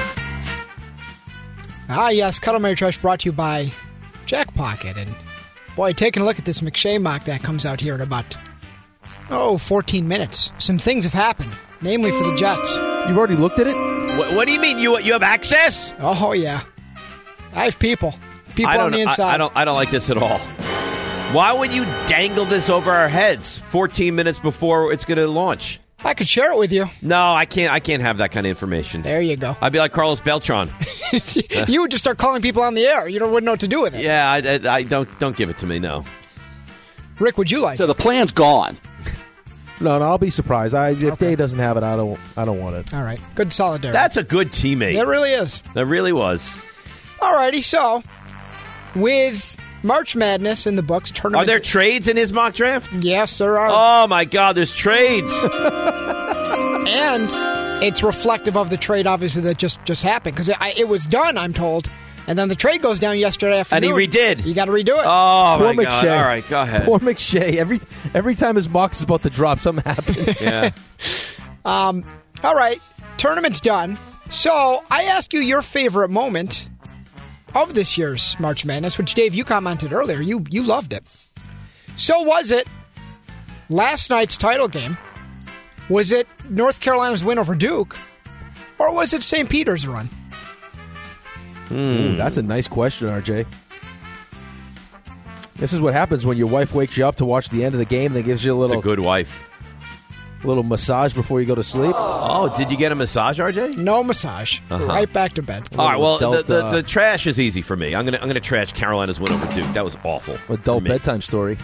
Ah, yes, Cuddle Mary Trash brought to you by Jack Pocket. And, boy, taking a look at this McShay mock that comes out here in about, oh, fourteen minutes. Some things have happened, namely for the Jets. You've already looked at it? What, what do you mean? You you have access? Oh, yeah. I have people. People I don't on the know. inside. I, I don't. I don't like this at all. Why would you dangle this over our heads fourteen minutes before it's going to launch? I could share it with you. No, I can't. I can't have that kind of information. There you go. I'd be like Carlos Beltran. You would just start calling people on the air. You don't wouldn't know what to do with it. Yeah, I, I, I don't. Don't give it to me. No. Rick, would you like? So the plan's gone. No, no, I'll be surprised. I, if okay. Dave doesn't have it, I don't. I don't want it. All right, good solidarity. That's a good teammate. It really is. That really was. All righty, so with March Madness in the books, tournament. Are there trades in his mock draft? Yes, there are. Oh my God, there's trades. And it's reflective of the trade, obviously, that just just happened because it, it was done. I'm told. And then the trade goes down yesterday afternoon. And he redid. You got to redo it. Oh, Poor my McShay. God. All right, go ahead. Poor McShay. Every every time his mock is about to drop, something happens. Yeah. um. All right. Tournament's done. So I asked you your favorite moment of this year's March Madness, which, Dave, you commented earlier. You, you loved it. So was it last night's title game? Was it North Carolina's win over Duke? Or was it Saint Peter's run? Hmm. Ooh, that's a nice question, R J. This is what happens when your wife wakes you up to watch the end of the game and then gives you a little It's a good wife. little massage before you go to sleep. Oh, did you get a massage, R J? No massage. Uh-huh. Right back to bed. All right. Well, adult, the, the, uh, the trash is easy for me. I'm gonna I'm gonna trash Carolina's win over Duke. That was awful. Adult for me. bedtime story.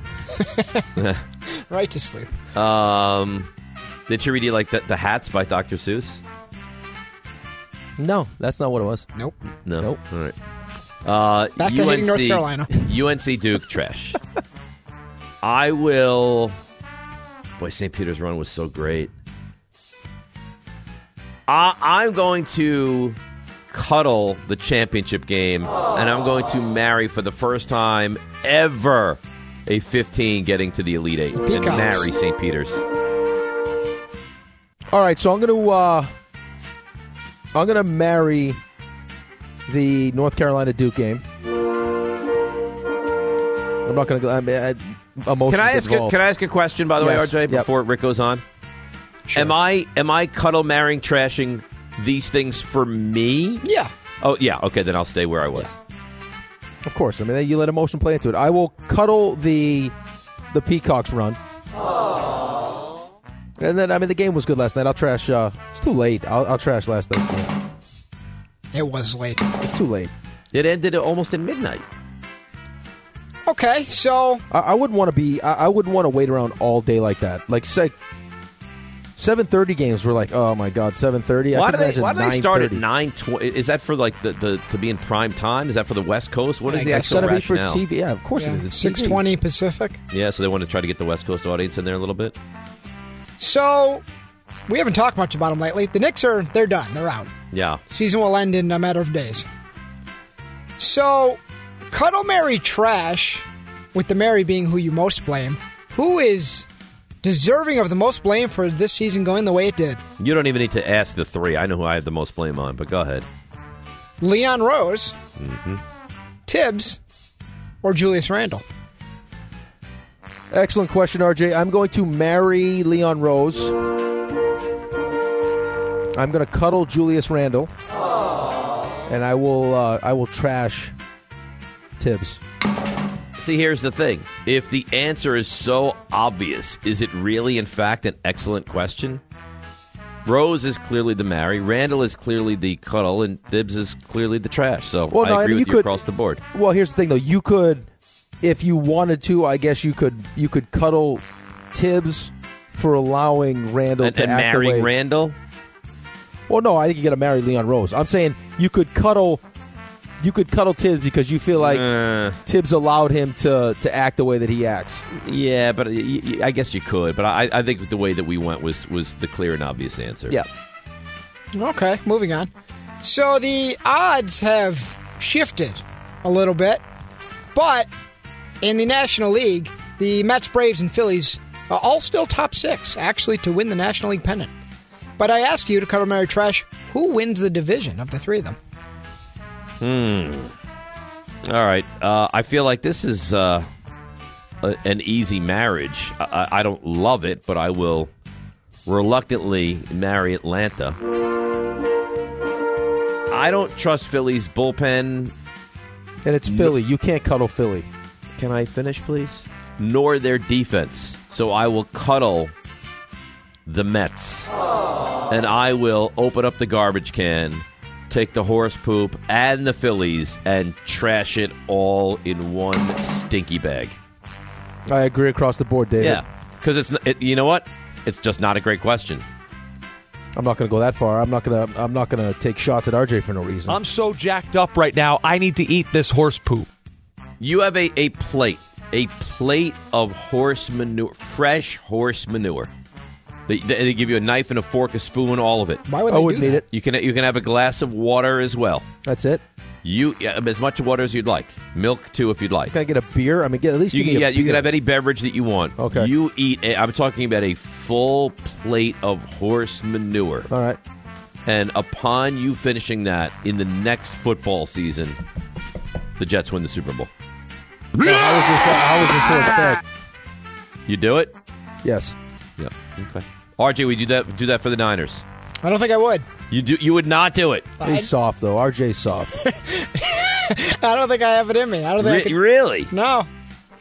Right to sleep. Um, did she read you like the, the hats by Doctor Seuss? No, that's not what it was. Nope. No. Nope. All right. Uh, Back to U N C, hating North Carolina. U N C Duke trash. I will. Boy, Saint Peter's run was so great. I, I'm going to cuddle the championship game, and I'm going to marry for the first time ever a fifteen getting to the Elite Eight and Peacocks. marry Saint Peter's. All right, so I'm going to uh, I'm going to marry the North Carolina Duke game. I'm not going to. I mean, I, emotions Can I ask? A, involved. can I ask a question? By the way, Yes. R J, Yep. before Rick goes on, Sure. am I am I cuddle marrying trashing these things for me? Yeah. Oh yeah. Okay, then I'll stay where I was. Of course. I mean, you let emotion play into it. I will cuddle the the Peacocks run. And then, I mean, the game was good last night. I'll trash. Uh, it's too late. I'll, I'll trash last night's game. It was late. It's too late. It ended almost at midnight. Okay, so I, I wouldn't want to be. I, I wouldn't want to wait around all day like that. Like, say, seven thirty games were like, oh my god, seven thirty. Why I do can they? imagine Why do they start at nine nine twenty? Is that for like the, the to be in prime time? Is that for the West Coast? What Yeah, is I the guess It's actual gotta be for rationale? T V. Yeah, of course yeah, it is. It's six T V. twenty Pacific. Yeah, so they want to try to get the West Coast audience in there a little bit. So we haven't talked much about them lately. The Knicks are they're done. They're out. Yeah. Season will end in a matter of days. So, cuddle, marry, trash, with the marry being who you most blame. Who is deserving of the most blame for this season going the way it did? You don't even need to ask the three. I know who I have the most blame on, but go ahead. Leon Rose, Mm-hmm. Tibbs, or Julius Randle? Excellent question, R J. I'm going to marry Leon Rose. I'm going to cuddle Julius Randle, and I will. Uh, I will trash Tibbs. See, here's the thing. If the answer is so obvious, is it really, in fact, an excellent question? Rose is clearly the marry, Randall is clearly the cuddle, and Tibbs is clearly the trash. So Well, no, I I agree mean, with you you could- across the board. Well, here's the thing, though. You could, if you wanted to, I guess you could. You could cuddle Tibbs for allowing Randall And, to and act the marrying way. Randall? Well, no, I think you got to marry Leon Rose. I'm saying you could cuddle. You could cuddle Tibbs because you feel like Uh, Tibbs allowed him to, to act the way that he acts. yeah, but y- y- I guess you could. But I, I think the way that we went was, was the clear and obvious answer. Yeah. Okay, moving on. So the odds have shifted a little bit, but in the National League, the Mets, Braves, and Phillies are all still top six, actually, to win the National League pennant. But I ask you to cuddle, marry, trash, who wins the division of the three of them? Hmm. All right. Uh, I feel like this is uh, a, an easy marriage. I, I I don't love it, but I will reluctantly marry Atlanta. I don't trust Philly's bullpen. And it's Philly. You can't cuddle Philly. Can I finish, please? Nor their defense. So I will cuddle the Mets. And I will open up the garbage can, take the horse poop and the Phillies, and trash it all in one stinky bag. I agree across the board, David. Yeah, because it's it, you know what? It's just not a great question. I'm not going to go that far. I'm not going to. I'm not going to take shots at R J for no reason. I'm so jacked up right now. I need to eat this horse poop. You have a, a plate, a plate of horse manure, fresh horse manure. They, they give you a knife and a fork, a spoon, all of it. Why would I they wouldn't do eat that? it. You can you can have a glass of water as well. That's it. You yeah, as much water as you'd like. Milk too, if you'd like. Can I get a beer? I mean, get, at least You give can me a yeah, you beer. can have any beverage that you want. Okay. You eat. A, I'm talking about a full plate of horse manure. All right. And upon you finishing that in the next football season, the Jets win the Super Bowl. Now, how is this? Uh, how is this horse fed? You do it? Yes. Yeah. Okay. R J, we do that. Do that for the Niners. I don't think I would. You do. You would not do it. He's soft though. R J's soft. I don't think I have it in me. I don't think I Re- could, really? No.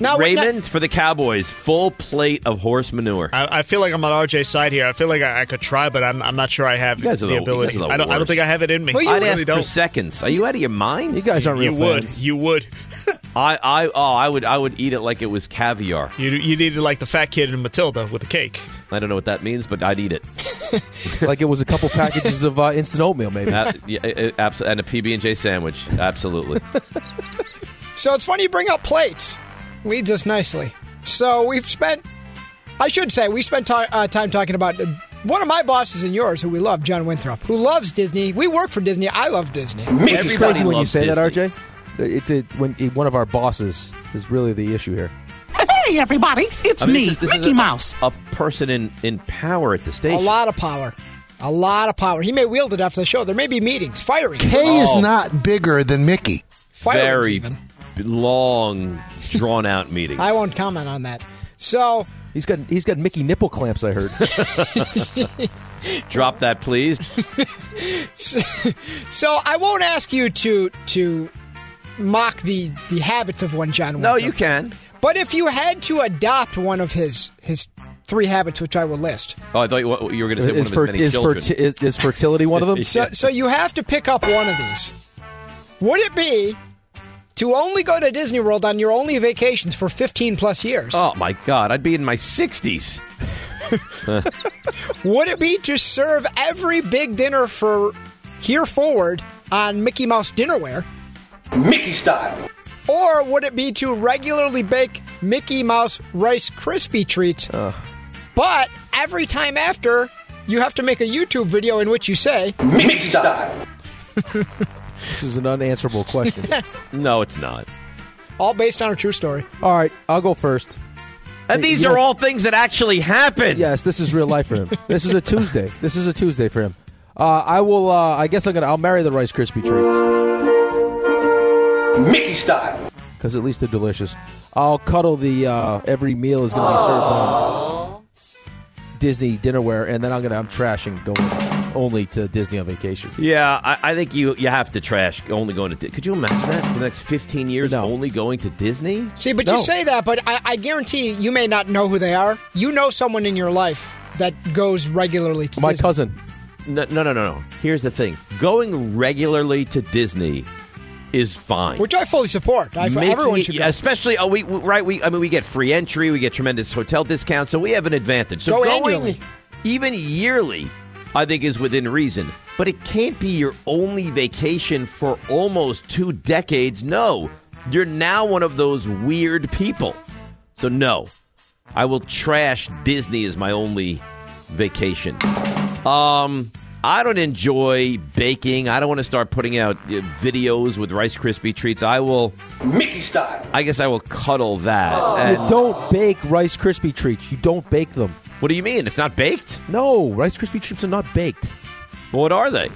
Now, Raymond, for the Cowboys, full plate of horse manure. I, I feel like I'm on R J's side here. I feel like I, I could try, but I'm, I'm not sure I have You guys are the the- ability. you guys are the I don't. I don't worst. think I have it in me. Well, you I I'd really ask don't. for seconds. Are you out of your mind? You guys aren't You real would. fans. You would. I, I, oh, I would, I would eat it like it was caviar. You you needed like the fat kid in Matilda with the cake. I don't know what that means, but I'd eat it. Like it was a couple packages of uh, instant oatmeal, maybe. Uh, yeah, uh, abso- and a P B and J sandwich. Absolutely. So it's funny you bring up plates. Leads us nicely. So we've spent, I should say, we spent ta- uh, time talking about uh, one of my bosses and yours, who we love, John Winthrop, who loves Disney. We work for Disney. I love Disney. It's crazy when you say that, Disney. R J. It's a, when one of our bosses is really the issue here. Hey, everybody, it's I mean, me, this is- this is Mickey a- Mouse. A person in, in power at the A station. lot of power. A lot of power. He may wield it after the show. There may be meetings, firing. K is Oh. not bigger than Mickey. Firings Very even. long, drawn out meetings. I won't comment on that. So He's got he's got Mickey nipple clamps, I heard. Drop that, please. so I won't ask you to to mock the, the habits of one John No, Winthrop. you can. But if you had to adopt one of his his three habits, which I will list, Oh, I thought you, what- you were going to say one Is, of fer- his many is, children. ferti- is, is fertility one of them? so so you have to pick up one of these. Would it be to only go to Disney World on your only vacations for fifteen plus years? Oh, my God. I'd be in my sixties. Would it be to serve every big dinner for here forward on Mickey Mouse dinnerware? Mickey style. Or would it be to regularly bake Mickey Mouse Rice Krispie treats? But every time after, you have to make a YouTube video in which you say, Mickey style. This is an unanswerable question. No, it's not. all based on a true story. All right, I'll go first. And these You are know- all things that actually happen. Yes, this is real life for him. This is a Tuesday. This is a Tuesday for him. Uh, I will. Uh, I guess I'm gonna. I'll marry the Rice Krispie treats Mickey style. because at least they're delicious. I'll cuddle the. Uh, every meal is gonna be served on Disney dinnerware, and then I'm gonna. I'm trashing going only to Disney on vacation. Yeah, I, I think you you have to trash only going to. Di- Could you imagine that for the next fifteen years only going to Disney? See, but you say that, but I, I guarantee you may not know who they are. You know someone in your life that goes regularly to My Disney. cousin. No, no, no, no, no. Here's the thing: going regularly to Disney is fine. Which I fully support. I, Making everyone it- should go. especially oh, we we- right. We I mean, we get free entry, we get tremendous hotel discounts, so we have an advantage. So Go going annually. even yearly, I think, is within reason. But it can't be your only vacation for almost two decades. No, you're now one of those weird people. So no, I will trash Disney as my only vacation. Um, I don't enjoy baking. I don't want to start putting out uh, videos with Rice Krispie treats. I will. Mickey style. I guess I will cuddle that. You And- don't bake Rice Krispie treats. You don't bake them. what do you mean? It's not baked? No, Rice Krispie treats are not baked. What are they?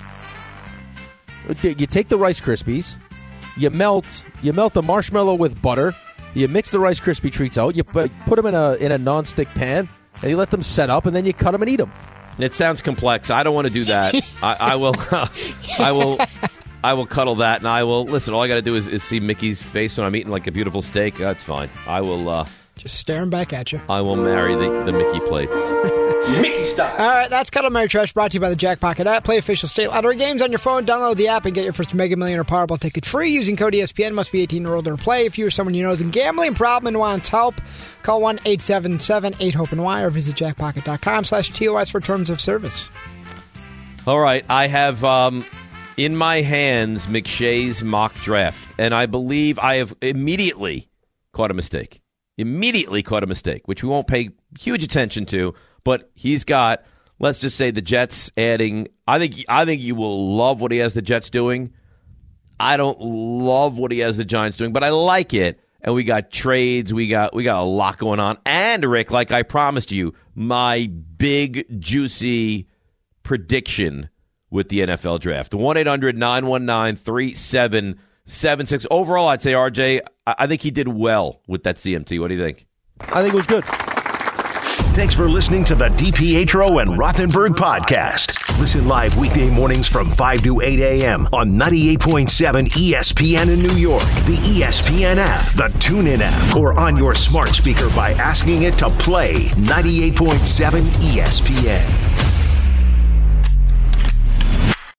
You take the Rice Krispies, you melt, you melt the marshmallow with butter. You mix the Rice Krispie treats out. You put, put them in a in a nonstick pan, and you let them set up, and then you cut them and eat them. It sounds complex. I don't want to do that. I, I will. I will. I will cuddle that, and I will listen. All I got to do is, is see Mickey's face when I'm eating like a beautiful steak. That's fine. I will. Uh, Just staring back at you. I will marry the, the Mickey plates. Mickey style. All right, that's Cuddle Mary Trash brought to you by the Jackpocket app. Play official state lottery games on your phone. Download the app and get your first Mega Million or Powerball ticket free using code E S P N. Must be eighteen or older to play. If you or someone you know is in gambling problem and wants help, call one eight seven seven eight hope and Y or visit jackpocket.com slash TOS for terms of service. All right, I have um, in my hands McShay's mock draft, and I believe I have immediately caught a mistake. Immediately caught a mistake, which we won't pay huge attention to. But he's got, let's just say, the Jets adding. I think I think you will love what he has the Jets doing. I don't love what he has the Giants doing, but I like it. And we got trades. We got we got a lot going on. And Rick, like I promised you, my big juicy prediction with the N F L draft. one eight hundred nine one nine three seven seven six. Overall, I'd say R J, I I think he did well with that C M T. What do you think? I think it was good. Thanks for listening to the DiPietro and Rothenberg podcast. Listen live weekday mornings from five to eight a.m. on ninety-eight point seven E S P N in New York, the E S P N app, the TuneIn app, or on your smart speaker by asking it to play ninety-eight point seven E S P N.